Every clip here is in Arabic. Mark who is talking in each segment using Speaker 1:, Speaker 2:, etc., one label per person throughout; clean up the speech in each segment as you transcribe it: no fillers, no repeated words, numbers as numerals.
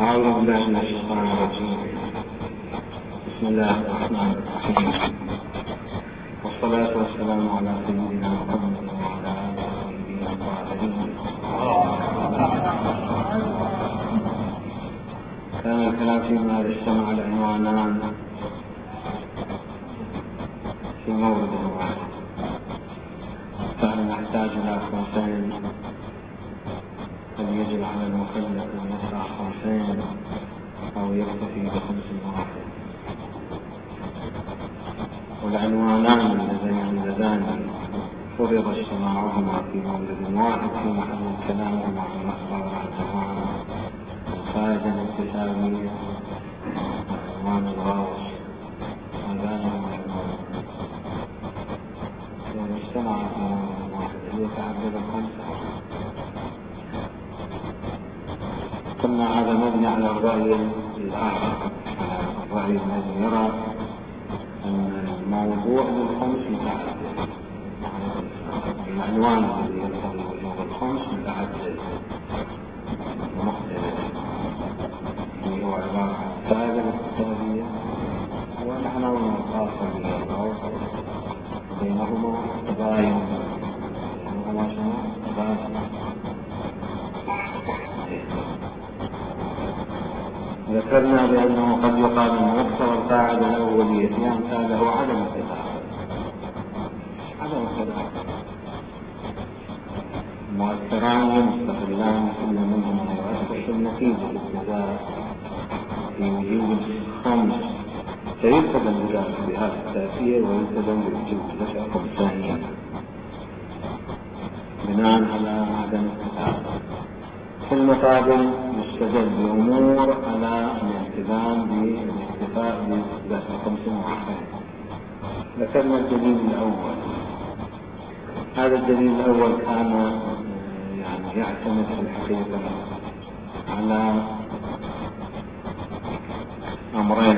Speaker 1: أعوذ بالله من الشيطان الرجيم. بسم الله الرحمن الرحيم، والصلاة والسلام على سيدنا محمد وعلى آله الطاهرين. كان الكلام فيما اجتمع العنوانان في مورد واحد، فهل نحتاج إلى خمسين؟ هل يجب على المكلف أن يدفع 50 أو يكتفي ب5 والعنوانان اللذان فرض اجتماعهما في مورد واحد في محل كلامهما عن الأخبار عنهما الفائدة الاكتسابية وعنوان الغوص. هذان العنوان يعني اجتمع في مورد واحد يتعدد 5. قلنا هذا مبني على الرأي الآخر، الرأي الذي يرى أن الموضوع بالخمس متعدد، العنوان الذي يقتضي وجوب الخمس متعدد مختلف، اللي هو عبارة عن فائدة اقتصادية ونحن الخاصة بالغوص بينهما تباين، بينهما تباين. ذكرنا بأنه قد يقال أن مقتضى القاعدة الأولية في أمثاله عدم التداخل. مؤثران مستقلان كل منهما يؤثر في النتيجة الابتداء في وجود الخمس، فيلتزم بذلك بهذا التأثير ويلتزم بوجود دفع خمسانية بناء على عدم التداخل. في المقابل يستدل بأمور على الالتزام بالاكتفاء بذات 5 ذكرنا الدليل الأول. هذا الدليل الأول كان يعتمد في الحقيقة على أمرين،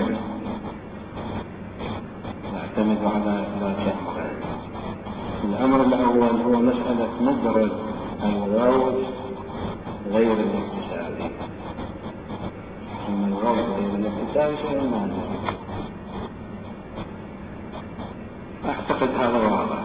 Speaker 1: يعتمد على إثبات أمرين. الأمر الأول هو مسألة مدرج الغوص غير الاكتسابي. أن الغوص غير الاكتسابي شيء مانع، أعتقد هذا واضح.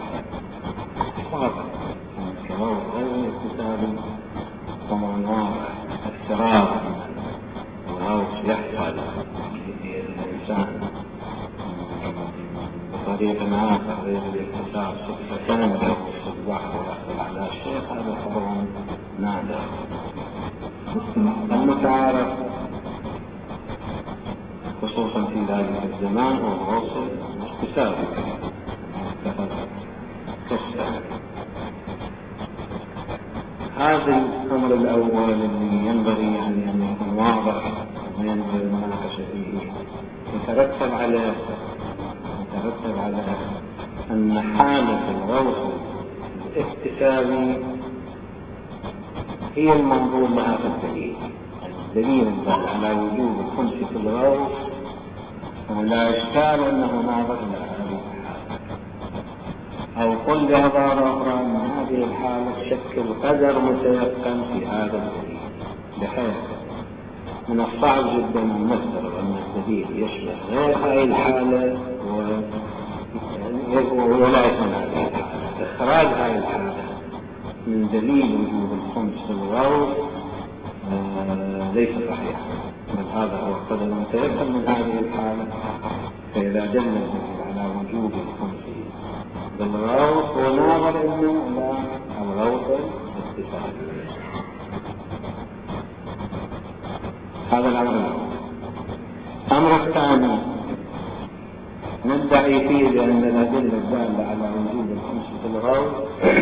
Speaker 1: الغوص غير الاكتسابي طبعا واضح. افتراض الغوص يحصل للإنسان بطريقة آخر غير الاكتساب صدفة يغوص في البحر ويحصل على شيء، هذا طبعا نادر. المتعارف خصوصا في ذلك الزمان والغوص الاكتسابي هذا الأمر الأول الذي ينبغي أن يكون واضح وينبغي المناقشة فيه يترتب على أن حالة الغوص الاكتسابي هي المنظور لها في الدليل. الدليل الدال على وجود الخمس في الغوص ولا إشكال أنه ناظر إلى هذه الحالة، أو قل بعبارة أخرى أن هذه الحالة تشكل قدر متيقن في هذا الدليل، بحيث من الصعب جدا أن نفترض أن الدليل يشبه غير هذه الحالة ولا يكون هذه الحالة. إخراج هذه الحالة من دليل وجود الخمس في الغوص ليس صحيحا، بل هذا هو القدر المتيقن من هذه الحالة. فإذا دل الدليل على وجود الخمس بالغوص وناظر إلى الغوص الاكتسابي. هذا الأمر الأول. الأمر الثاني ندعي فيه بأن الأدلة الدالة على وجود الخمس في الغوص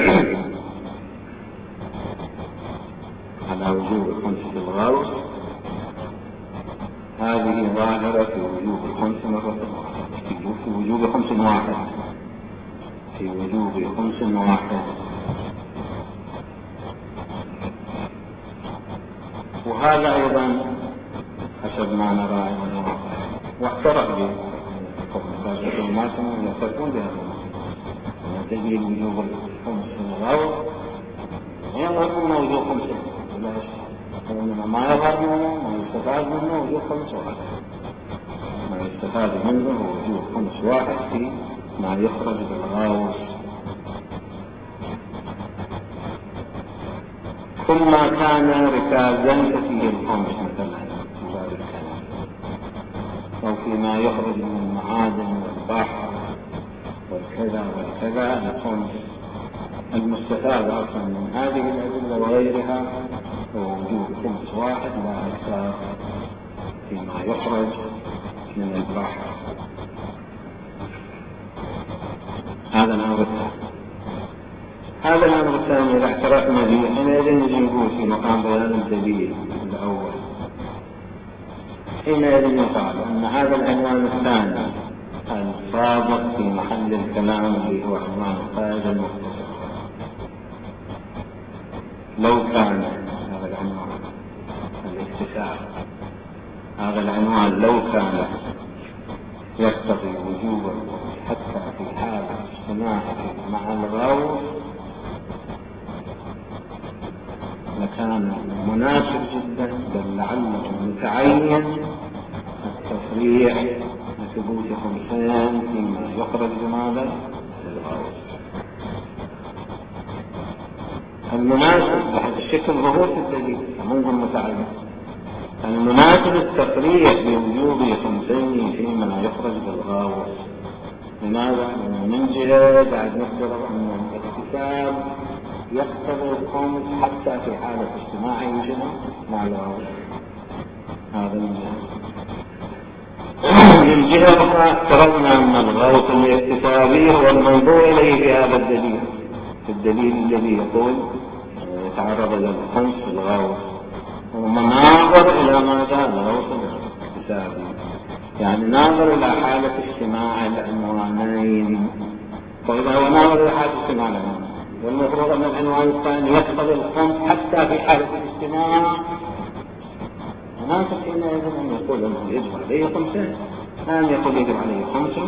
Speaker 1: على وجود الخمس في الغوص هذه ظاهرة في وجود الخمس مرة واحدة، في وجود خمس واحد. وهذا أيضا حسب ما نرى واعترف به قبل الماسمة يعترفون بهذا دليل وجود الخمس في الغوص يظهر أن وجود 5 وإنما ما يظهر منه ما يستفاد منه وجود خمس واحد، ما يستفاد منه وجود خمس واحد في ما يخرج بالغاوص. ثم كان ركازا ففيه الخمس مثلا في باب الكلام، أو فيما يخرج من المعادن والبحر والكذا والكذا الخمس. المستفاد أصلا من هذه الأدلة وغيرها هو وجود خمس واحد لا أكثر فيما يخرج من البحر. هذا الأمر الثاني. هذا الأمر الثاني إذا اعترفنا به حينئذ نجيبه في مقام بيان الدليل الأول. حينئذ يقال أن هذا العنوان الثاني الصادق في محل الكلام اللي هو عنوان القاعدة المختصرة، لو كان هذا العنوان الاكتساب، هذا العنوان لو كان يقتضي وجوبا حتى في حال اجتماعه مع الغوص لكان مناسب جدا، بل لعله متعين التصريح بثبوت خمسين فيما يخرج بماذا؟ الغوص. المناسب بهذا الشكل ظهور الدليل منذ المتعين، المناسب التصريح بوجوب خمسين فيما يخرج بالغاوص. لماذا؟ من جهة بعد نقدر أن الاكتساب يقتضي الخمس حتى في حالة اجتماعه مع الغاوص. هذا من جهة. من جهة أخرى افترضنا أن الغوث الاكتسابي هو المنظور إليه في هذا الدليل، في الدليل الذي يقول يتعرض إلى الخمس في الغوث، ومناظر إلى ما جاء الغوث الاكتسابي، يعني ناظر إلى حالة اجتماع العنوانين. فإذا هو ناظر إلى حالة اجتماع العنوانين، والمفروض أن العنوان الثاني يقتضي الخمس حتى في حالة الاجتماع. مناسب حينئذ أن يقول أنه يجب عليه خمسين، لا أن يقول يجب عليه خمس.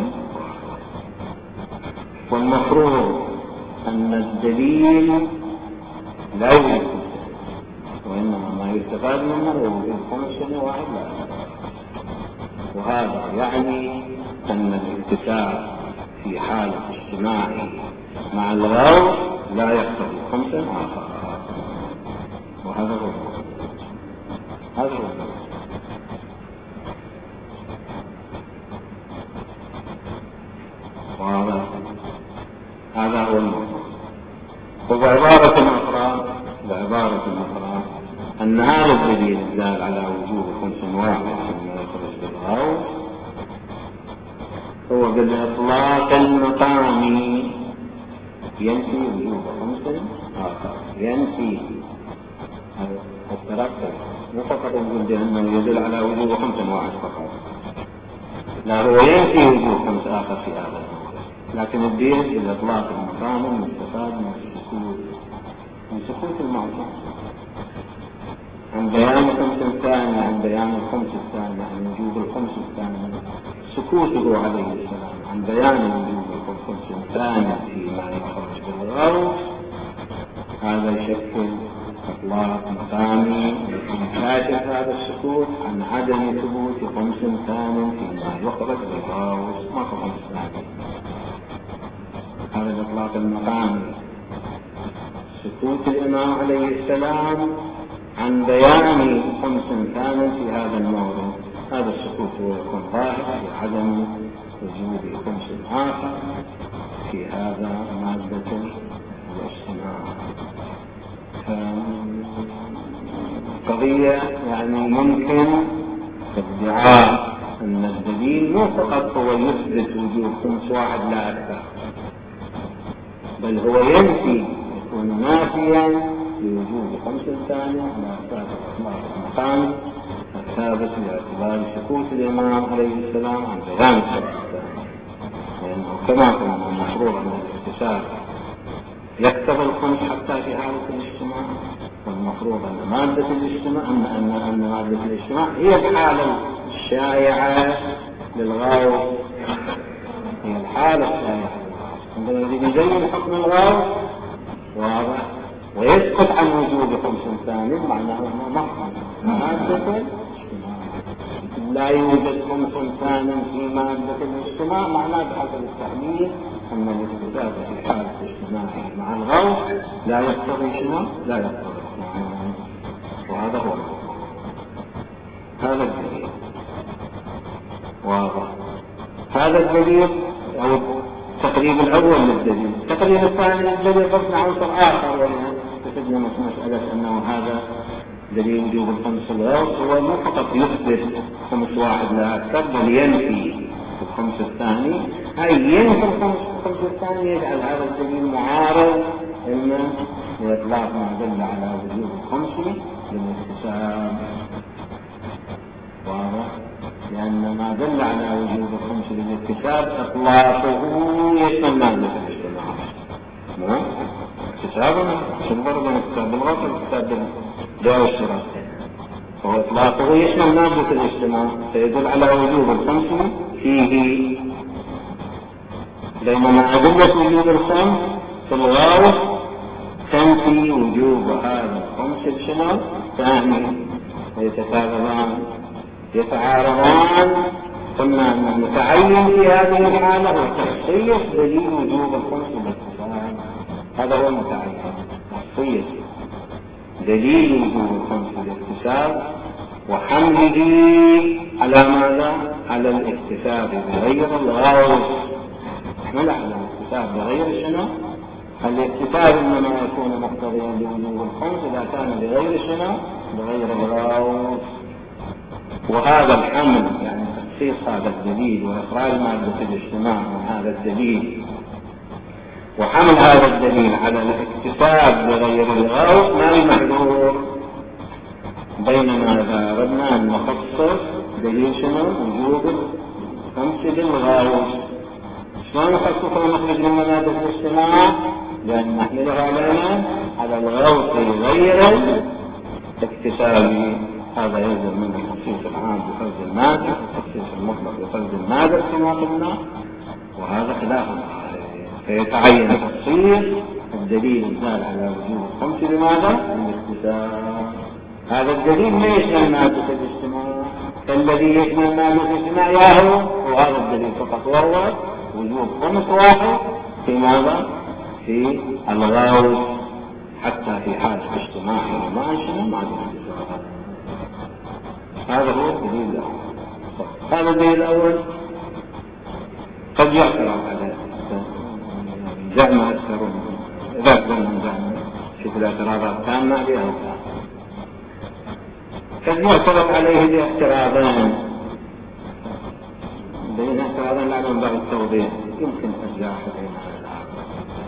Speaker 1: والمفروض أن الدليل لا يوجد، وإنما ما يستفاد منه هو وجود خمس واحد لا أكثر. وهذا يعني أن الاكتساب في حالة اجتماعه مع الغوث لا يقتضي خمسا آخر. وهذا هو هذا هو هذا هو الموضوع. وبعبارة أخرى أن هذا الدليل الدال على وجوب خمس واحد مما يخرج بالغاوص هو بالإطلاق المقامي ينفي وجوب خمس آخر، ينفي الترقب، مو فقط يقول بأنه يدل على وجوب خمس واحد فقط، لا هو ينفي وجوب خمس آخر في هذا. لكن الدين بالإطلاق المقامي مستفاد من سكوت الموضوع عن بيان الخمس الثاني، عن بيان الخمس الثاني، عن وجوب الخمس الثاني، سكوته عليه السلام عن بيان وجوب الخمس الثاني فيما يخرج بالغوث، هذا يشكل إطلاق مقامي يكاشف هذا السكوت عن عدم ثبوت خمس ثاني فيما يخرج بالغوث. ما في خمس ثاني، هذا الإطلاق المقامي سكوت الإمام عليه السلام عن بيان خمس ثاني في هذا الموضوع. هذا السكوت هو يكون ظاهر بعدم وجود خمس آخر في هذا مادة الاجتماع. قضية يعني يمكن ادعاء أن الدليل مو فقط هو يثبت وجود خمس واحد لا أكثر، بل هو ينفي، يكون نافيا لوجود خمس ثانية على أساس الإطلاق المقامي الثابت باعتبار سكوت الإمام عليه السلام عن بيان الخمس الثانية. لأنه كما قلنا المفروض أن الاكتساب يكتب الخمس حتى في حالة الاجتماع، والمفروض أن مادة الاجتماع أن مادة الاجتماع هي الحالة الشائعة للغاوة، هي الحالة الشائعة عندما يريد يزين حكم الغاوة واضح ويسقط عن وجوب خمس ثاني، معناه أنه محض مادة لا يوجد خمس ثاني في مادة الاجتماع، معناه بحسب التعليل أن الاكتساب في حالة اجتماعه مع الغوث لا يقتضي شنو؟ لا يقتضي اجتماعه. وهذا هو هذا الدليل واضح. هذا الدليل أو التقريب الأول للدليل. التقريب الثاني للدليل ضفنا عنصر آخر، وهنا استفدنا من مسألة أنه هذا دليل وجوب الخمس الغوث هو مو فقط يثبت خمس واحد لا أكثر، بل ينفي الخمس الثاني، أي ينفي الخمس الثاني، يجعل هذا الدليل معارض إما لإطلاق ما دل على وجوب الخمس للاكتساب. واضح؟ لأن ما دل على وجوب الخمس للاكتساب إطلاقه يشمل مادة الاجتماع. نعم؟ اكتسابنا شنو فرق بين الاكتساب بالغلط والاكتساب بالبيع والشراء؟ فهو إطلاقه يشمل مادة الاجتماع، فيدل على وجوب الخمس فيه. بينما أدلة وجوب الخمس في الغالب تنفي وجوب هذا الخمس الشمال ثاني، ويتكاذبان يتعارضان. قلنا أن المتعين في هذه الحالة هو تخصيص دليل وجوب الخمس بالاكتساب، هذا هو المتعين، تخصيص دليل وجوب الخمس بالاكتساب وحمله على ماذا؟ على الاكتساب بغير الغوث. احمل على الاكتساب بغير شنو؟ الاكتساب انما يكون مقتضيا لوجوب الخمس اذا كان بغير شنو؟ بغير الغوث. وهذا الحمل يعني تخصيص هذا الدليل واخراج مادة الاجتماع من هذا الدليل وحمل هذا الدليل على الاكتساب بغير الغوث ما المحذور. بينما إذا أردنا أن نخصص دليل شنو؟ وجوب الخمس بالغوث. شلون نخصص ونخرج من مادة الاجتماع؟ لأن نحمله علينا على الغوث غير الاكتساب. هذا يلزم من التخصيص العام بفرض المادة والتخصيص المطلق بفرض المادة كما قلنا، وهذا خلاف فيتعين تخصيص الدليل الدال على وجوب الخمس لماذا؟ للاكتساب. هذا الدليل ما يشمل مادة الاجتماع، الذي يشمل مادة الاجتماع ياهو وهذا الدليل فقط، وهو وجوب خمس واحد في ماذا؟ في الغوث، حتى في حالة اجتماعه ما شنو مادة الاجتماع. هذا هو الدليل الأول. هذا الدليل الأول قد يعترض عليه زعم أكثر إذا كان زعم شوف الاعتراضات تامة بها قد يعترض عليه باعتراضين، بين اعتراضين لعلهم بعض التوضيح يمكن أرجع بينها الآخر.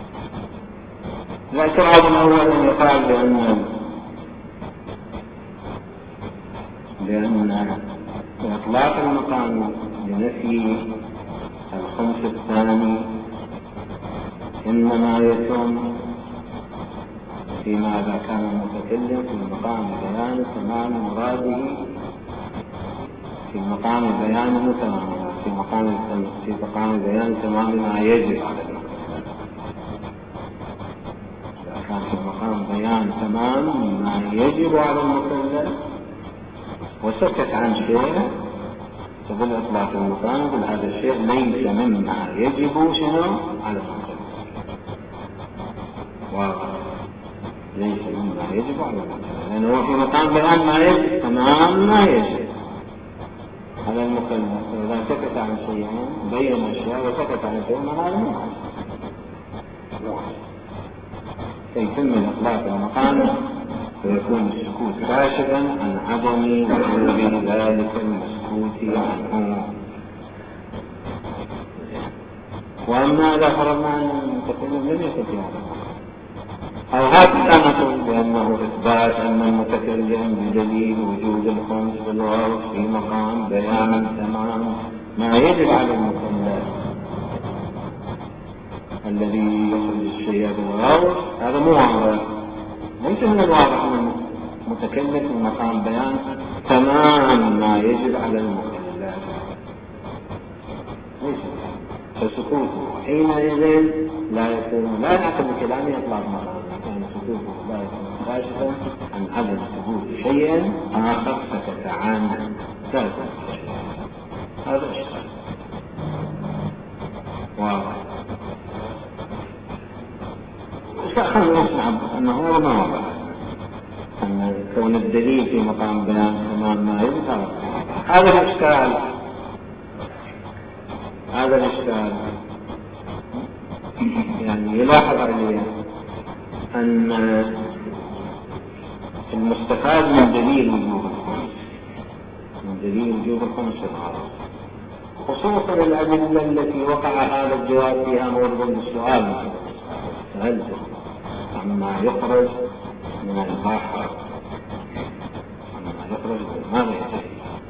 Speaker 1: الاعتراض الأول أن يقال بأن إطلاق المقام لنفي الخمس الثاني إنما يتم فيما إذا كان المتكلم في مقام بيان تمام مراده، في مقام بيان تمام في مقام بيان تمام ما يجب على المكلف. إذا كان في مقام بيان تمام ما يجب على المكلف وسكت عن شيء تقول إطلاق المقام يقول هذا الشيء ليس مما يجب شنو على المكلف، ليس مما يجب على المكلف، لأنه هو في مقام بيان ما يجب تمام ما يجب على المكلف. إذا سكت عن شيء بين أشياء وسكت عن شيء ما هذا مو فيتم الإطلاق المقام ويكون السكوت كاشفا عن عدم وجود ذلك المسكوت عنه. وأما إذا فرضنا أن المتكلم لم يكن في هذا أو هكذا نقول بأنه إثبات أن المتكلم بدليل وجود الخمس بالغوث في مقام بيان تمام ما يجب على المكلف الذي يخرج الشيء بالغوث، هذا مو واضح. ليس من الواضح أن المتكلم في مقام بيان تمام ما يجب على المكلف، ليس فسكوته حينئذ لا يكون لا يعتبر كلامه إطلاق مقام، يعني سكوته لا كاشفا عن عدم ثبوت شيء آخر سكت عنه ذلك. هذا إشكال واضح. خلنا نسمع أنه هو ما وضع أن كون الدليل في مقام بيان تمام ما يظهر. هذا الإشكال يعني يلاحظ عليه أن المستفاد من دليل وجوب الخمس العرض، خصوصا الأدلة التي وقع هذا الجواب فيها مورد السؤال سألته عما يخرج من البحر، ماذا يجري.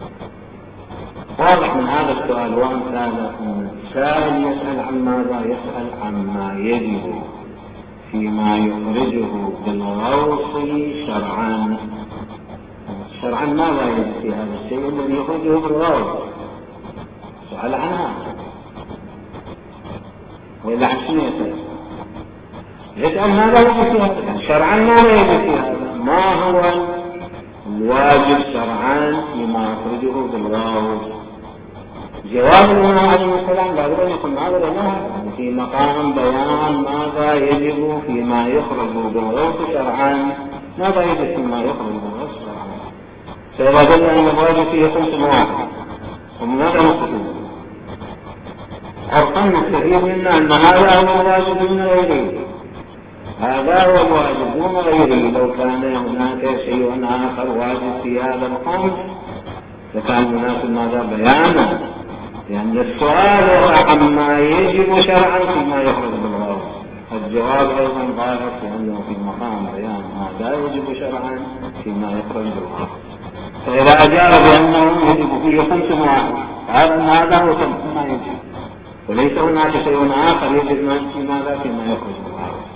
Speaker 1: واضح من هذا السؤال وأمثاله أن السائل يسأل عن ماذا؟ يسأل عما يجب فيما يخرجه بالغوص شرعا. شرعا ماذا يجب في هذا الشيء الذي يخرجه بالغوص؟ سؤال عنها وإلا عن شنو يسأل ماذا يجب في هذا؟ شرعا ماذا يجب في هذا؟ ما هو الواجب شرعا فيما يخرجه بالغوص؟ جواب الإمام عليه السلام لا بد أن يكون ناظرا لها في مقام بيان ماذا يجب فيما يخرج بالغوص شرعا. ماذا يجب فيما يخرج بالغوص شرعا؟ فإذا قلنا أن الواجب فيه 5 واحد ومن هذا نستفيد عرفا نستفيد منا أن هذا هو الواجب دون غيره، هذا هو الواجب دون غيره. لو كان هناك شيء آخر واجب في هذا الخمس لكان هناك ماذا بيانه، لأن السؤال عما يجب شرعا فيما يخرج بالغوص. الجواب أيضا ظاهر لأنه في مقام بيان ما لا يجب شرعا فيما يخرج بالغوص. فإذا أجاب بأنه يجب فيه 5 واحد هذا هو ما يجب، وليس هناك شيء آخر يجب فيما يخرج بالغوص.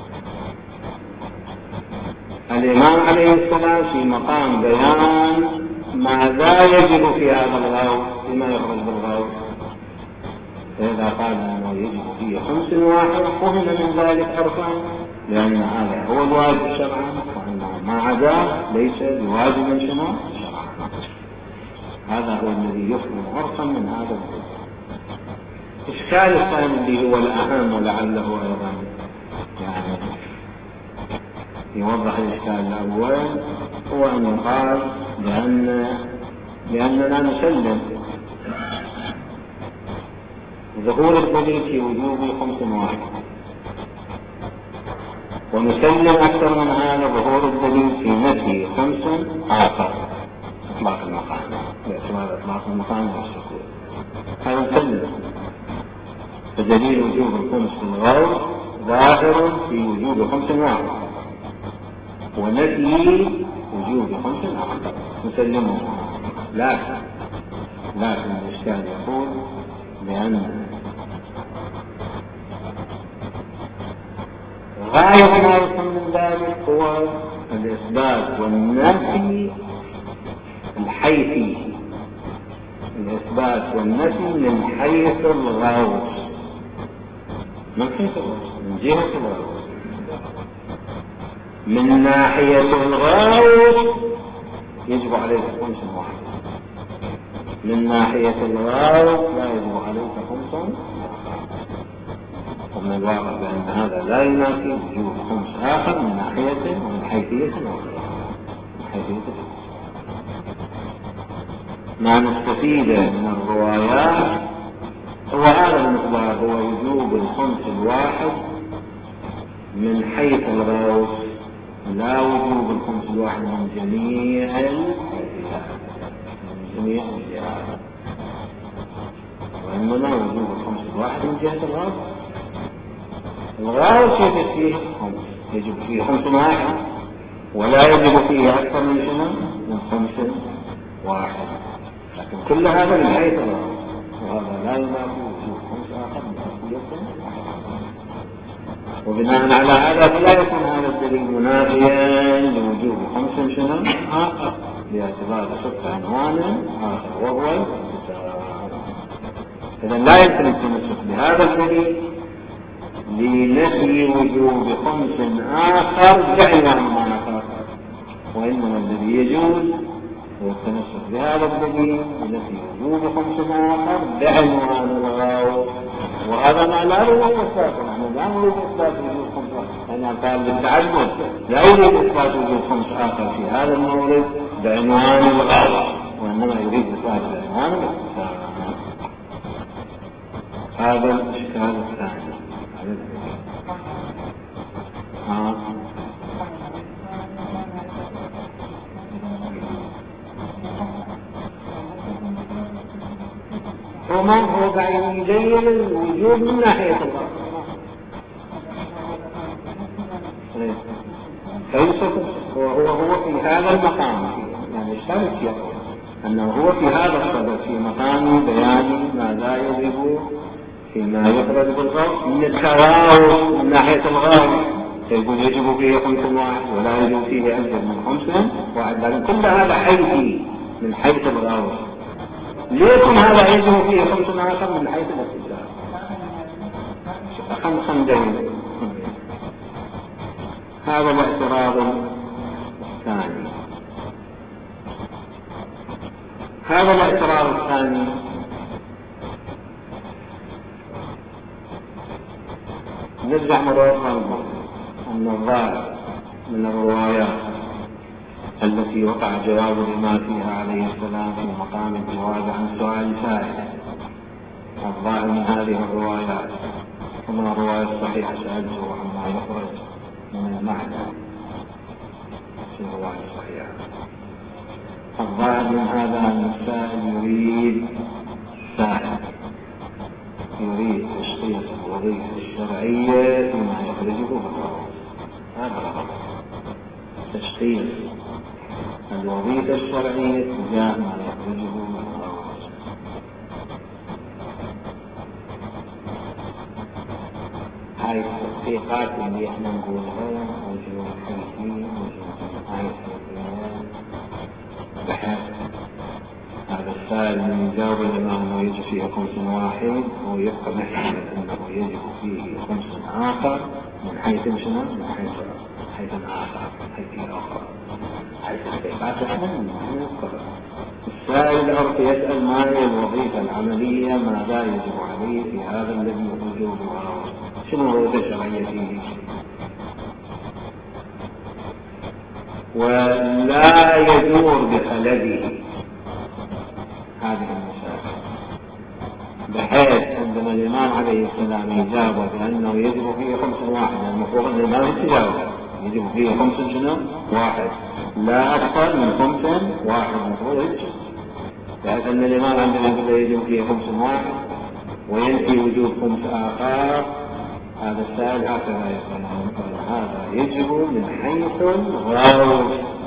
Speaker 1: الإمام عليه السلام في مقام بيان ماذا يجب في هذا الغوص فيما يخرج بالغوص، فإذا قال أنه يجب فيه 5 واحد فهم من ذلك عرفا لأن هذا هو الواجب شرعا وأنه ما عداه ليس بواجب شرعا. هذا هو الذي يفهم عرفا من هذا الوجه. الإشكال الثاني اللي هو الأهم ولعله أيضا يعني يوضح الإشكال الأول هو أن يقال لأننا نسلم ظهور الدليل في وجوب 5 واحد، ونسلم أكثر من هذا ظهور الدليل في نفي 5 آخر إطلاق المقام باعتبار إطلاق المقام والسكوت. هذا نسلم فدليل وجوب الخمس في الغوص ظاهر في وجوب 5 واحد ونفي وجوب 5 آخر نسلمه. لكن الإشكال يقول بأن غاية ما يفهم من ذلك هو الإثبات والنفي الحيثي، الإثبات والنفي من حيث الغوص، من جهة الغوص. من ناحية الغوص يجب عليك 5 واحد، من ناحية الغوص لا يجب عليك 5 ومن الواقع بأن هذا لا ينافي وجود 5 آخر من ناحية ومن حيثية ما نستفيد من الروايات هو هذا المقدار، هو وجوب 5 واحد من حيث الغوص، لا وجوب 5 واحد من جميع الجهات، وإنما وجوب 5 واحد من جهة الغوص. الغوص يجب فيه 5 واحد ولا يجب فيه أكثر من 5 واحد، لكن كل هذا من حيث الغوص، وهذا لا ينافي وجوب 5 آخر من حيثية. وبناء على هذا فلا يكون هذا الدليل منافيا لوجوب 5 آخر باعتبار 6 عنوان آخر وهو إذا لا يمكن التمسك بهذا الدليل لنفي وجوب 5 آخر بعنوان آخر وإنما الذي يجوز هو التمسك بهذا الدليل التي وجوب خمس آخر بعنوان الغاو، وهذا معناه هو إثبات. نحن لا نريد إثبات وجوب خمس آخر، أنا قال بالتعدد لا يريد إثبات وجوب خمس آخر في هذا المورد بعنوان الغاو، وإنما يريد إثبات بعنوان الاختصار. هذا الإشكال الثاني. وما هو بعيد يبين الوجود من ناحية الله، فيوصف هو في هذا المقام، يعني اشترك يقول أنه هو في هذا الصدد في مقام بيان ما لا يجب فيما يخرج بالغاو من التراوح من ناحية الغاو، فيقول يجب فيه 5 واحد ولا يجب فيه أكثر من 5 واحد، لكن كل هذا حيثي من حيث الغاو. ليكن هذا يجب فيه 5 آخر من حيث الاستدلال. خمسين. هذا الاعتراض الثاني. هذا الاعتراض الثاني نرجع مرة أخرى أن الظاهر من الروايات التي وقع جواب لما فيها عليه السلام في مقام الجواب عن سؤال سائل، الظاهر من هذه الروايات ومن الرواية الصحيحة سألته عما يخرج من المعنى في الرواية الصحيحة. الظاهر من هذا أن السائل يريد تشخيص الوظيفة الشرعية فيما يخرجه بالغاو. هذا الغرض، تشخيص الوظيفة الشرعية تجاه ما يخرجه بالغاو. هاي التحقيقات اللي احنا نقولها وجوه الحيثية وجوه الحيثية بحث هذا السائل من يجاوب الإمام أنه يجب فيه 5 واحد ويبقى محتمل أنه يجب فيه 5 آخر من حيث شنو؟ من حيث آخر، حيث أخرى، حيث التحقيقات السائل العرف يسأل ما هي الوظيفة العملية ما لا يجب عليه في هذا الذي يخرجه بالغاو، شنو هو الشرعية فيه، ولا يدور بخلده هذه المسائل، بحيث عندما الإمام عليه السلام يجاوب بأنه يجب فيه 5 واحد، المفروض أن الإمام يتجاوب يجب فيه 5 واحد لا أكثر من 5 واحد، المفروض يتجاوب، بحيث أن الإمام عندما يقول يجب فيه 5 واحد وينفي وجود 5 آخر، هذا السائل هكذا يقول هذا يجب من حيث الغاو،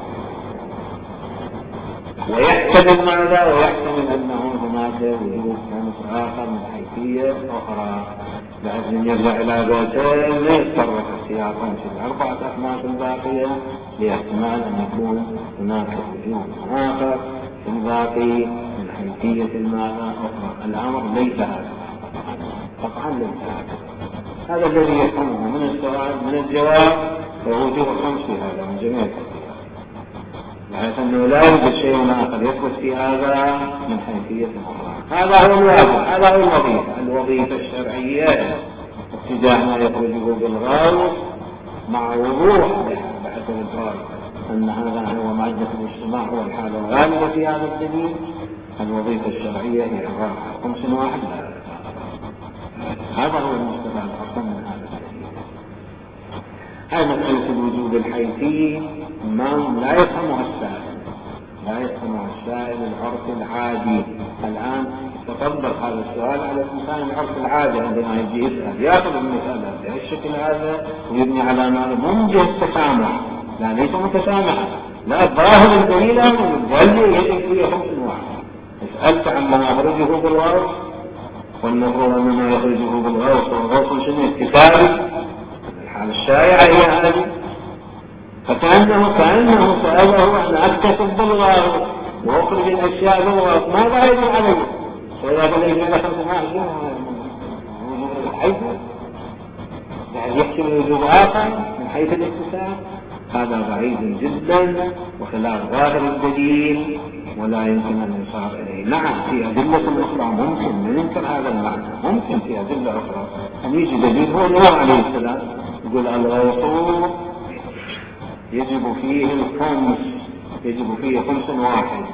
Speaker 1: ويحتمل ماذا؟ ويحتمل أنه هناك وجود 5 آخر من حيثية أخرى، بحيث أن يرجع إلى ذاتين لا يتصرف احتياطا في 4 أحماس الباقية لاحتمال أن يكون هناك وجود آخر في الباقي من حيثية ماذا أخرى. الأمر ليس هذا، طبعا ليس هذا الذي يفهمه من السؤال من الجواب ووجوه 5 في هذا من جميع بحيث أنه لا يوجد شيء آخر يثبت في هذا من حيثية أخرى. هذا هو الواجب، هذا هو الوظيفة الشرعية اتجاه ما يخرجه بالغاو مع وضوح بحسب الرأي أن هذا هو معدة الاجتماع والحالة الغالبة في هذا الدليل. الوظيفة الشرعية هي إغراء 5 واحد، هذا هو المستفاد أصلا من هذا الدليل. هاي مسألة الوجود الحيثي ما لا يفهمها السائل العرف العادي. الآن تطبق هذا السؤال على الإنسان العرف العادي عندما يجي يسأل يأخذ المسألة بهالشكل هذا ويبني على ما من جهة التسامح، لا ليس متسامحا، لا ظاهر الدليل والدليل يجب فيه 5 واحد. اسألت عما يخرجه بالغوص والمفروض أن ما يخرجه بالغوص والغوص شنو اتفاقي الحالة الشائعة هي هذه، فكأنه سأله أن أكتسب بالغوص وأخرج الأشياء بالغوص ماذا يجب عليه؟ وإذا قال يجب على 5 واحد وجود الحيث يعني يحسن وجود آخر من حيث الاكتساب، هذا بعيد جدا وخلاف ظاهر الدليل ولا يمكن أن يصار إليه. نعم في أدلة أخرى ممكن ننكر هذا المعنى، ممكن في أدلة أخرى أن يجي دليل هو نوح عليه السلام يقول الغوص يجب فيه الخمس، يجب فيه 5 واحد،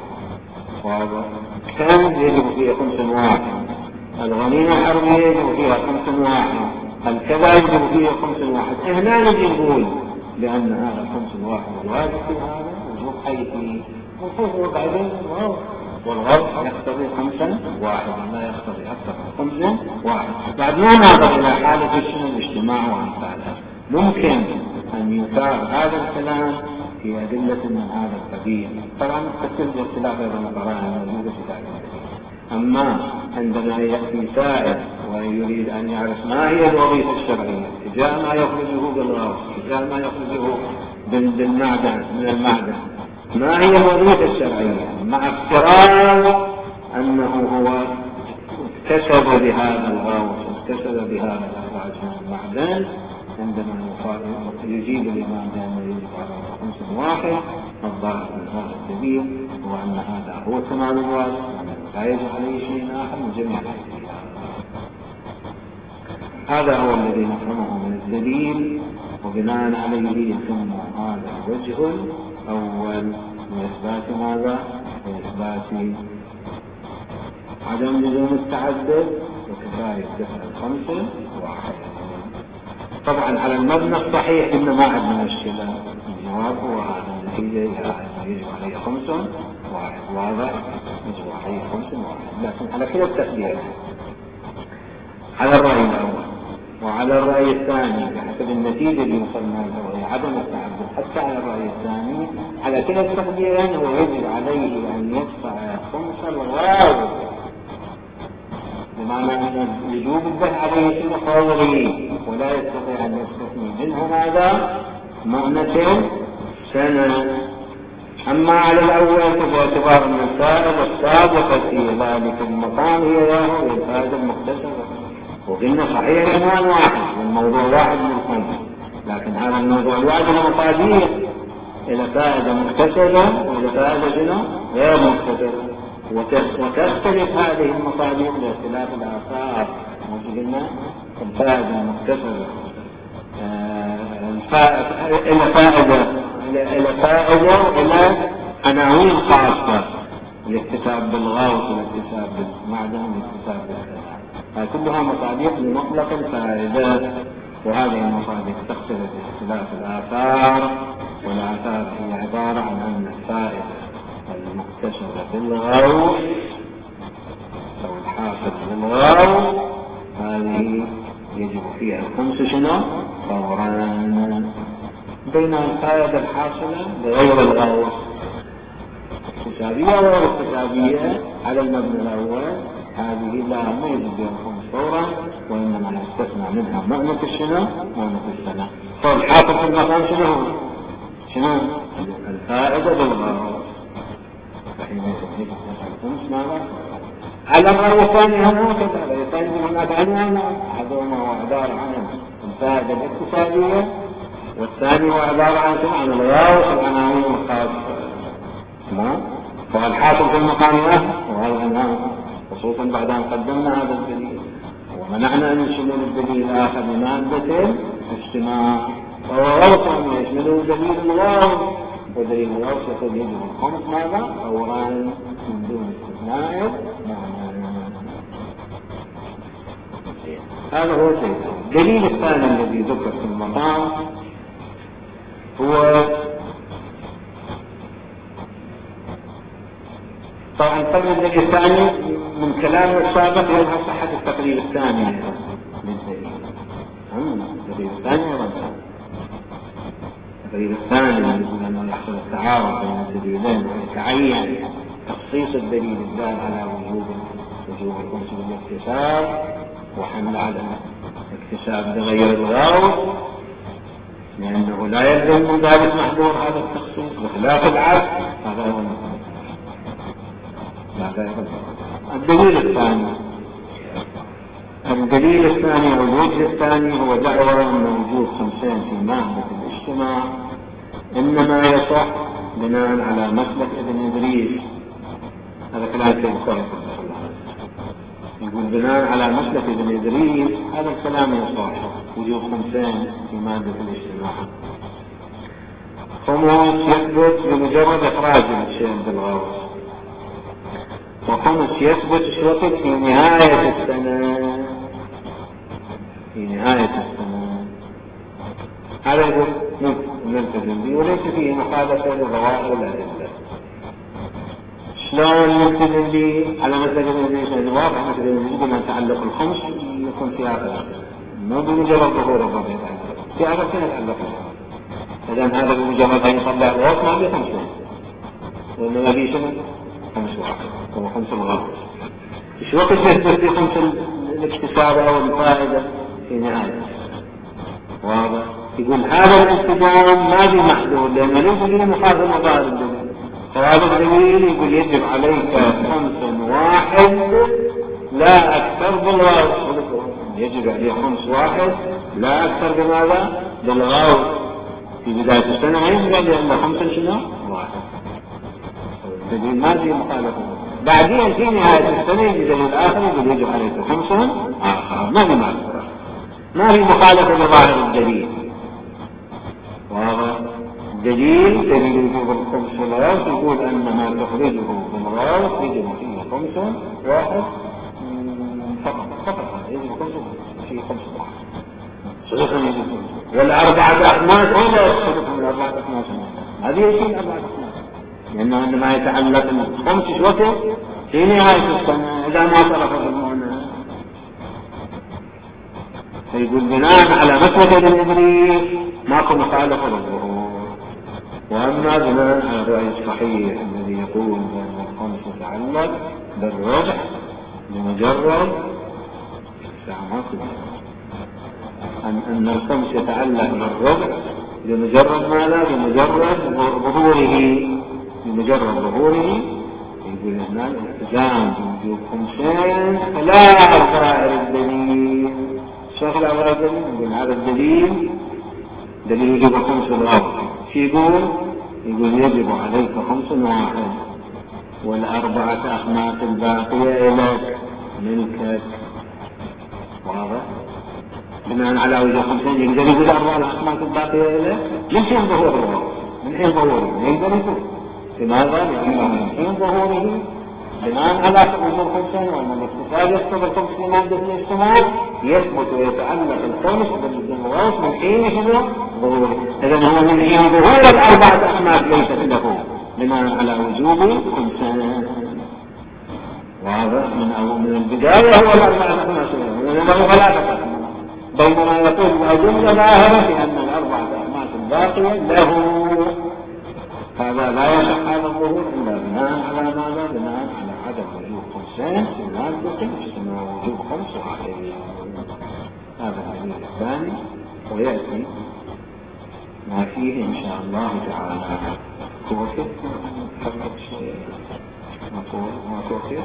Speaker 1: كم يجب فيه 5 واحد، الغنيمة الحربية يجب فيها 5 واحد، الكذا يجب فيه 5 واحد. هنا نجي نقول لأن هذا 5 واحد الواجب في هذا وجوب حيثي وحيث وبعدين والغرب يقتضي 5 واحد ما يقتضي أكثر من 5 واحد. بعد ما نظر إلى حالة الاجتماع وأمثالها ممكن أن يثار هذا الكلام في أدلة من هذا القبيل. طبعا تكتب اختلاف بين القرائن موجودة في ذلك. أما عندما يأتي سائل ويريد أن يعرف ما هي الوظيفة الشرعية تجاه ما يخرجه بالغوص، تجاه ما يخرجه بالمعدن من المعدن، ما هي الوظيفة الشرعية، مع افتراض أنه هو اكتسب بهذا الغوص واكتسب بهذا الإخراج من المعدن، عندما يجيب الإمام بأنه يجب على 5 واحد، الظاهر من هذا الدليل هو أن هذا هو تمام الواجب لا يجب عليه شيء آخر من جميع الأشياء. هذا هو الذي نفهمه من الدليل، وبناء عليه يتم هذا الوجه الأول لإثبات ماذا؟ لإثبات عدم لزوم التعدد وكفاية دفع 5 واحد. طبعا على المبنى الصحيح إن ما عندنا مشكلة، الجواب هو هذا النتيجة يجب عليه 5 واحد، واضح يجب عليه 5 واحد، لكن على كلا التقدير على الرأي الأول وعلى الرأي الثاني بحسب النتيجة اللي وصلنا لها وهي عدم التعدد، حتى على الرأي الثاني على كلا التقديرين هو يجب عليه أن يدفع 5 الغاوي، بمعنى أن وجوب الدفع عليه في مقاوله ولا يستطيع أن يستثني منه ماذا؟ مؤنة سنة. أما على الأول فباعتبار أن الفائدة السابقة في ذلك المقام هي الفائدة المكتسبة، وقلنا صحيح عنوان واحد والموضوع واحد من الخمس، لكن هذا الموضوع الواحد له مقادير إلى فائدة مكتسبة وإلى فائدة شنو؟ غير مكتسبة، وتختلف هذه المقادير باختلاف الآثار. قلنا الفائدة المكتسبة إلى فائدة إلى عناوين خاصة، الاكتساب بالغوص والاكتساب بالمعدن والاكتساب بالكذا، كلها مصادق لمطلق الفائدة، وهذه المصادق تختلف باختلاف الآثار، والآثار هي عبارة عن أن الفائدة المكتسبة بالغوص أو الحاصل بالغوص هذه يجب فيها 5 شنو؟ فورا، بين الفائدة الحاصلة بغير الغوص اكتسابية وغير اكتسابية على المبنى الأول هذه لا ما يجب فيها 5 فورا، وإنما نستثنى منها مؤنة الشنو؟ مؤنة السنة. فالحاصل في المقام شنو؟ الفائدة بالغوص، فحينئذ يجب فيها 5 ماذا؟ على الرأي الثاني هناك الرأي الثاني هناك عنوان أحدهما هو عبارة عن الفائدة الاقتصادية، والثاني هو عبارة عن الغوص والعناوين الخاصة. فالحاصل في المقام وهذا العنوان، خصوصا بعد أن قدمنا هذا الدليل ومنعنا أن يشمل الدليل الآخر بمادة اجتماع، وهو غوص أن يشمله دليل الغوص، ودليل الغوص يقول يجب 5 ماذا؟ أوران من دون استثناء. هذا هو شيء. الدليل الثاني الذي ذكر في المقام هو طبعا قبل الدليل الثاني من كلام السابق يظهر صحة التقرير الثاني للدليل. الدليل الثاني التقرير الثاني يقول أنه يحصل التعارض بين الدليلين ويتعين تخصيص الدليل الدال على وجوب الخمس بالاكتساب وحمل على الاكتساب بغير الغوص، لأنه لا يلزم من ذلك محظور هذا التخصيص بخلاف العكس. هذا هو الدليل الثاني أو الوجه الثاني هو دعوة أن وجود 5 في مادة الاجتماع إنما يصح بناء على مسلك ابن إدريس. هذا كلام في البخاري يقول بناء على مسلك ابن إدريس هذا الكلام يصح وجوب خمسين في مادة الاجتماع. خمس يثبت بمجرد إخراج الشيء بالغوص، وخمس يثبت الشرط في نهاية السنة. في نهاية السنة هذا يقول نلتزم به وليس فيه مخالفة لظواهر الأدلة. شلون نلتزم به على مسلك ابن إدريس؟ الواقع مثل يجب أن يتعلق الخمس يكون فيها ثلاثة، مو بمجرد ظهور الربع في عرفين يتعلقها. إذا هذا بمجرد أن يطلع الغوص ما بيه خمسين، وإنما بيه شنو؟ خمس واحد هو خمس الغوص. إيش وقت يثبت في خمس الاكتساب أو الفائدة؟ في نهاية. واضح؟ يقول هذا الالتزام ما بيه محدود لأنه ليس فيه مخالفة لظاهر الدليل. فهذا الدليل يقول يجب عليك خمس واحد لا أكثر بالغوص، يجب عليه خمس واحد لا أكثر بماذا؟ بالغوص في بداية السنة، ما يجب لأنه خمسة شنو؟ واحد. الدليل ما فيه مخالفة. بعدين في نهاية السنة يجي دليل آخر يقول يجب عليك خمسة آخر، ما في معذرة، ما في مخالفة لظاهر الدليل. وهذا دليل يجب الخمس والغوص يقول أن ما تخرجه بالغوص يجب فيه خمسة واحد فقط يجب خمسة فيه خمسة واحد صدقا يجب والأربعة أحماس ولا يصدق من الأربعة أحماس. هذه يشيل الأربعة أحماس لأنه عندما يتعلق الخمس وقت في نهاية السنة إذا ما صرف المعنى. فيقول بناء على مسلك ابن إدريس ماكو مخالفة للظهور. وأما بناء على الرأي الصحيح الذي يقول بأن الخمس يتعلق بالربع بمجرد أن الخمس يتعلق بالربع بمجرد ماذا؟ بمجرد ظهوره يقول هنا الالتزام بوجوب خمسين فلا ظاهر الدليل. شيخ الأول الدليل يقول هذا الدليل دليل يجب خمس الغوص. يقول يجب عليك خمس واحد والأربعة أخماس الباقية إليك ملكك. واضح؟ بناء على وجوب خمسين يقدر يقول أربعة الأخماس الباقية إليك من حين ظهور الغوص، من حين ظهوره يقدر يقول لماذا؟ لأنه من حين ظهوره بناء على وجوب خمسين وأن الاكتساب يثبت الخمس في مادة الاجتماع يثبت ويتعلق الخمس بالغوص من حين شنو؟ ظهوره. إذا هو من حين ظهور الأربعة أخماس ليست له بناء على وجوب خمسين. واضح؟ من البداية هو الأربعة أخماس له ثلاثة أخماس، بينما يقول الأدلة ظاهرة في أن الأربعة أخماس الباقية له. هذا لا يصح هذا الظهور إلا بناء على ماذا؟ بناء على عدم وجوب خمسين في مادة الاجتماع وجوب خمس واحد. هذا الدليل الثاني ويأتي ما فيه إن شاء الله تعالى. هو كيف حركة شيء ما توفيق.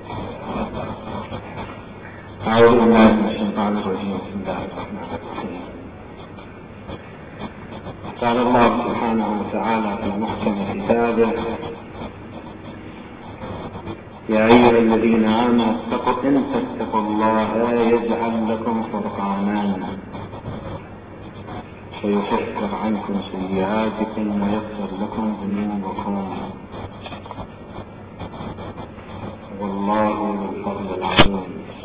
Speaker 1: أعوذ بالله من الشيطان الرجيم. بسم الله الرحمن الرحيم. قال الله سبحانه وتعالى في محكم كتابه يا أيها الذين آمنوا إن تتقوا الله يجعل لكم فرقانا ويكفر عنكم سيئاتكم ويغفر لكم ذنوبكم والله ذو الفضل العظيم.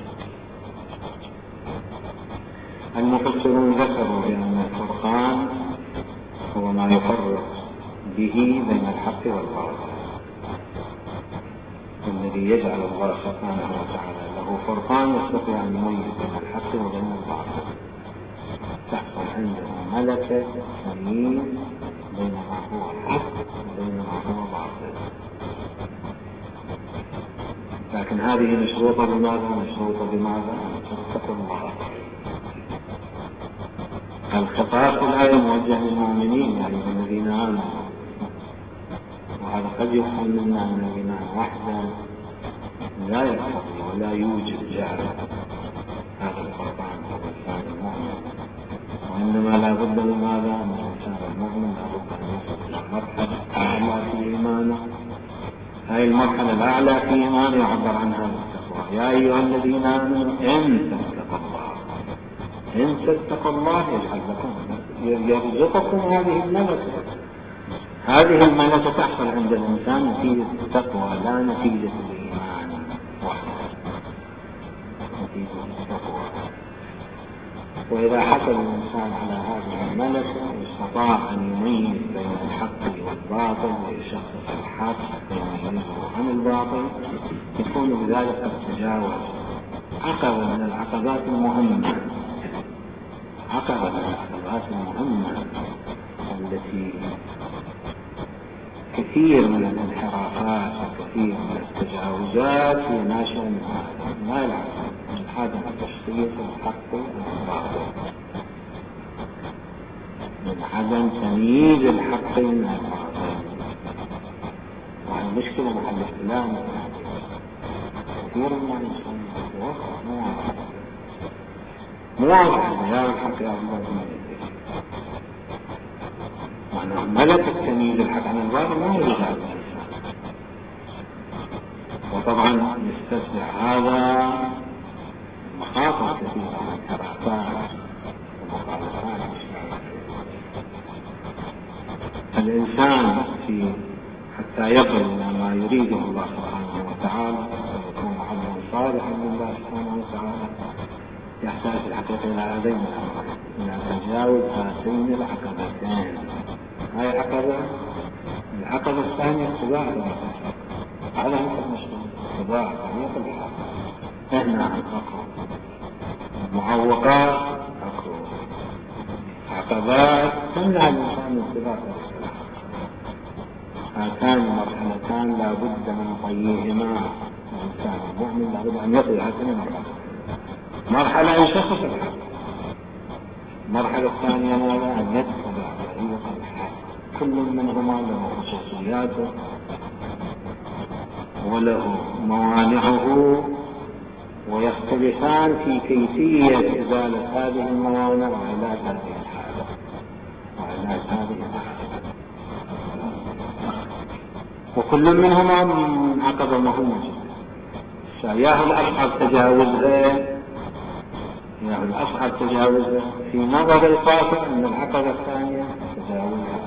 Speaker 1: المفسرون ذكروا بأن الفرقان هو ما يفرق به بين الحق والباطل، الذي يجعل الله سبحانه وتعالى له فرقان يستطيع أن يميز بين الحق وبين الباطل. تحصل عنده ملكة تمييز بين ما هو حق وبين ما هو باطل. لكن هذه مشروطة بماذا؟ تتقوا الله. الخطاب في الآية موجه للمؤمنين يعني الذين آمنوا، وهذا قد يفهم منا أن الإيمان وحده لا يقتضي ولا يوجد جعل هذا الفرقان هو الإنسان المؤمن، وإنما لا بد من ماذا؟ من الإنسان المؤمن لابد أن يصل إلى مرحلة أعلى في إيمانه. هذه المرحلة الأعلى في إيمانه يعبر عنها بالتقوى. يا أيها الذين آمنوا إن تتقوا الله يجعل لكم يرزقكم هذه الملكة. هذه الملكة تحصل عند الإنسان نتيجة التقوى لا نتيجة الإيمان وحده، نتيجة التقوى. وإذا حصل الإنسان على هذه الملكة استطاع أن يميز بين الحق والباطل ويشخص الحق ويميزه عن الباطل، يكون بذلك قد تجاوز عقبة من العقبات المهمة، عقبة من العقبات المهمة التي كثير من الانحرافات وكثير من التجاوزات هي ناشئة من هذا، ما العقل من عدم تشخيص الحق والباطل، من عدم تمييز الحق من الباطل. وهي مشكلة محل اختلاف كثير من الناس مو واضح يا الحق يا الله معناه ملكة تمييز الحق عن الباطل ما يوجد هذا الإنسان. وطبعا يستتبع هذا مخاطر كثيرة من الانحرافات ومخالفات الإنسان حتى يصل إلى ما يريده الله سبحانه وتعالى ويكون عبدا صالحا لله سبحانه وتعالى يحتاج الحقيقة إلى هذين الأمرين، إلى تجاوز هاتين العقبتين. هاي العقبة الثانية اتباع على اتباع طريق الحق. هنا أقوى معوقات، أقوى عقبات تمنع الإنسان من اتباع طريق الحق. هاتان مرحلتان لا بد من طيهما. الإنسان المؤمن لا بد أن يطيع هاتين المرحلتين. مرحلة يشخص الحق، المرحلة الثانية ماذا؟ أن يتبع طريق الحق. كل منهما له خصوصياته وله موانعه، ويختلفان في كيفية إزالة هذه الموانع وعلاج هذه الحالة وكل منهما عقبة مهمة جدا. ياهو الأصعب تجاوزها في نظر القاطع أن العقبة الثانية تجاوزها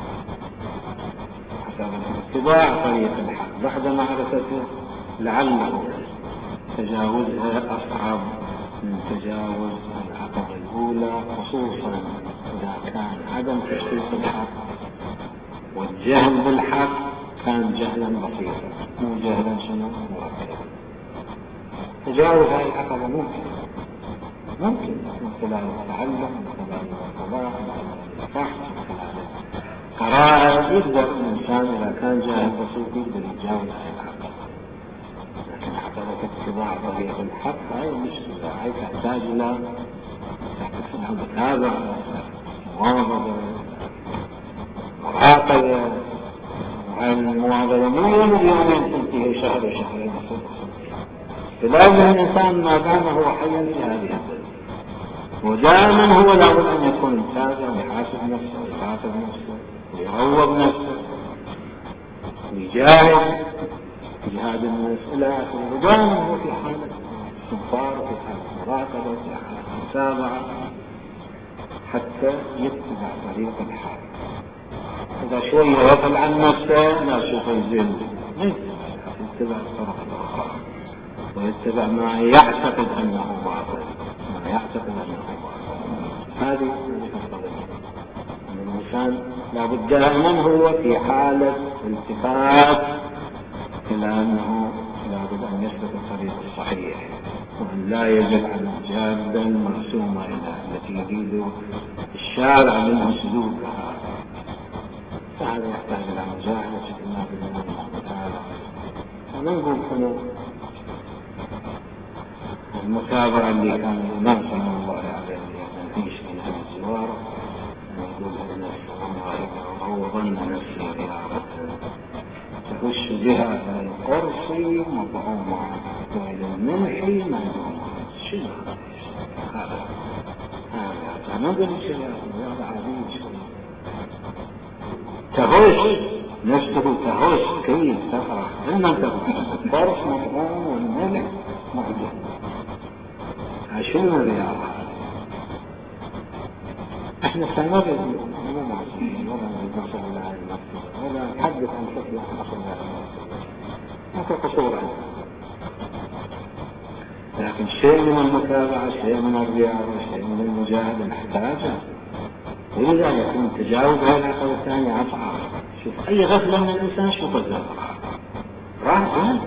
Speaker 1: حسب اتباع طريق الحق بعد معرفته لعله تجاوزها أصعب من تجاوز العقبة الأولى، خصوصا إذا كان عدم تشخيص الحق والجهل بالحق كان جهلا بسيطا مو جهلا مركبا. تجاوز هذه العقبة ممكن من خلال التعلم، من خلال الصلاة، من خلال الفحص، من خلال القراءة يقدر الإنسان إذا كان جاهل بسيط يقدر يتجاوز هذه العقبة. لكن عقبة اتباع طريق الحق هاي مشكلة، هاي تحتاج إلى متابعة، مواظبة، مراقبة. وهذه المواظبة مو يوم اليومين تنتهي شهر وشهرين فلازم الإنسان ما دام هو حيا في هذه الدنيا ودائما هو لابد أن يكون متابعا ويحاسب نفسه ويراقب نفسه ويروض نفسه ويجاهد جهاد الناس إلى آخره. ودائما هو في حالة استغفار وفي حالة مراقبة وفي حالة متابعة حتى يتبع طريق الحق. إذا شوية يغفل عن نفسه لا شوف يزيل يتبع الطرق الأخرى ويتبع ما يعتقد أنه باطل، هذه القضية. الإنسان لابد دائما هو في حالة التفات إلى أنه لابد أن يسلك الطريق الصحيح وأن لا يجعل جادا مرسومة التي يريد الشارع منه سلوكها. فهذا يحتاج إلى مجاهدة الله بالله تعالى. وننظر هنا المتابعة اللي كان الإمام صلى الله عليه وسلم يعيش من هذه الزوارة يقول لنفسه وهو ظن نفسه رياضة تخش بها القرص مطعومة وإلى الملح مهدومة. شنو هذا؟ ما قلت شيء هذا عظيم شيء تهش نفسه، تهش كيف تفرح إما تفرح الطرف مطعوم والملح معجب. عشان الرياضة احنا سنرد مو معصومين ولا نصل إلى هذه المقصود ولا نحدث عن شكل نصل إلى هذه المقصود، هذا قصور عنه. لكن شيء من المتابعة، شيء من الرياضة، شيء من المجاهدة نحتاجه، ولذلك يكون تجاوز هذا العقل الثاني أصعب. شوف أي غفلة من الإنسان شوف الزرع راح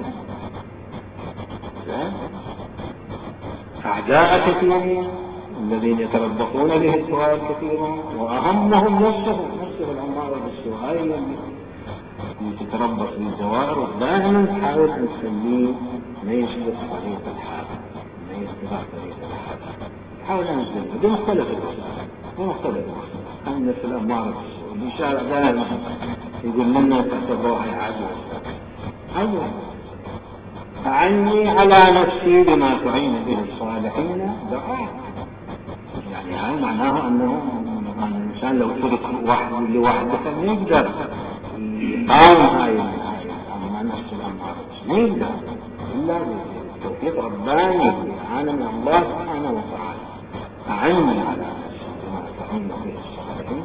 Speaker 1: أعداء كثيرين الذين يتربصون به السؤال كثيرا، وأهمهم نفسه الأمارة بالسؤال اللي تتربص بالزوائر، ودائما تحاول أن تسميه ما يشبه طريق الحال، ما يشبه طريق الحال، حاول أن تسميه بمختلف الوسائل أن في الأمارة بالسؤال اللي شارع دائما يقول لنا تحسبوها عدوى. أعني على نفسي بما تعين به الصالحين دعاء. يعني هذا معناه أنه الإنسان لو ترك لوحده فما يقدر يقاوم هاي مع نفس الأمارة، ما يقدر إلا بتوفيق رباني إعانة من الله سبحانه وتعالى. أعني على نفسي بما تعين به الصالحين،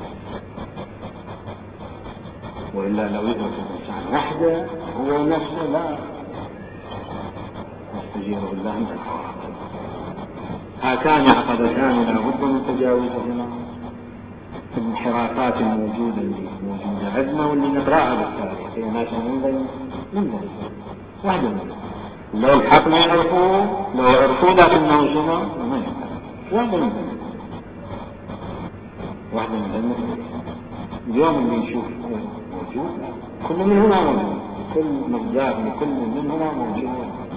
Speaker 1: وإلا لو يدرك الإنسان وحده هو نفسه لا يستجير بالله من الحوادث. هاتان عقبتان لا بد من تجاوزهما في الانحرافات الموجودة عندنا واللي نقرأها بالتاريخ في ناس من بين واحدة منهم لو الحق ما يعرفوه لكنه شنو ما يعرف. واحدة من اليوم اللي نشوف موجود كل من هنا موجود، كل مقدار لكل من هنا موجود.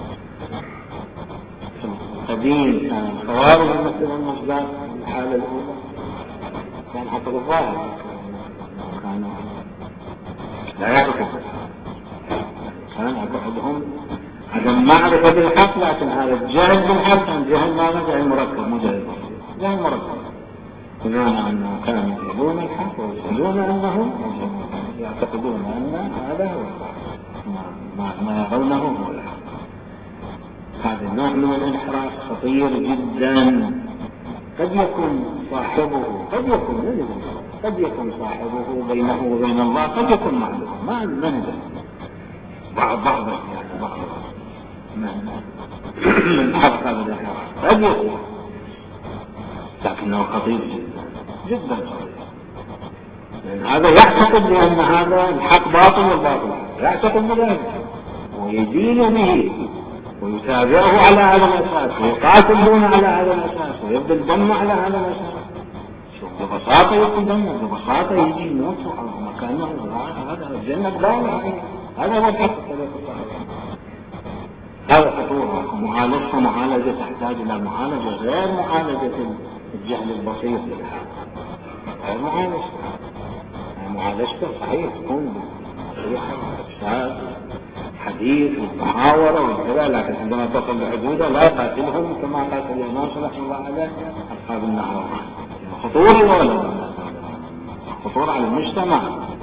Speaker 1: قديم كان الخوارج مثلا مصدر الحالة الأولى كان حتى الظاهر كانوا لا يعرفوا، كان بعضهم عدم معرفة بالحق، لكن هذا الجهل بالحق كان جهل ما جهل مركب، مو جهل مركب. بمعنى أنه كانوا يقولون الحق ويقولون أنه يعتقدون أن هذا هو ما يرونه هو الحق. هذا النوع من الانحراف خطير جدا. قد يكون صاحبه بينه وبين الله، قد يكون معلوم ما ندري بعض من حرف هذا الانحراف قد يكون، لكنه خطير جدا خطير. لأن هذا يعتقد بأن هذا الحق باطل والباطل يعتقد بذلك ويدين به ويتابعه على هذا الأساس ويقاتلون على هذا الأساس ويبدأ الدم على هذا الأساس. شوف ببساطة يبدأ دم، ببساطة يجي يموت مكانه هذا الجنة بلاله. هذا هو الحق. هذا خطورة. معالجة تحتاج إلى معالجة غير معالجة الجهل البسيط للحال، غير معالجته صحيح تكون بإرشاد حديث والمحاورة والكذا، لكن عندما تصل لحدوده لا قاتلهم كما قاتل الإمام رحمه الله عليه أصحاب النهر. خطورة ولا خطورة على المجتمع.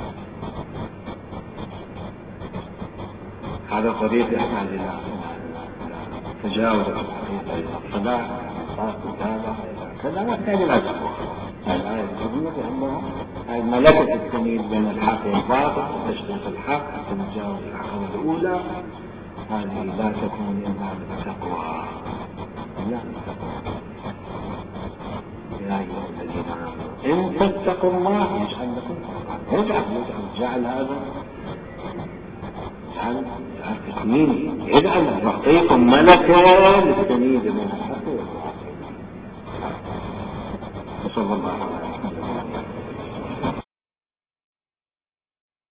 Speaker 1: هذا طريق يحتاج إلى تجاوز الصلاة كذا ما يحتاج إلى تقوى. الآية الكريمة بأنه هذه ملكة التمييز بين الحق والباطل وتشخيص الحق حتى نتجاوز العقبة الأولى. هذه لا تكون إلا بالتقوى. لا بالتقوى. يا أيها الذين آمنوا إن تتقوا الله يجعل لكم فرقا. يجعل هذا يجعل تكميل، يجعل يعطيكم ملكة للتمييز بين الحق والباطل. صلى الله عليه وسلم.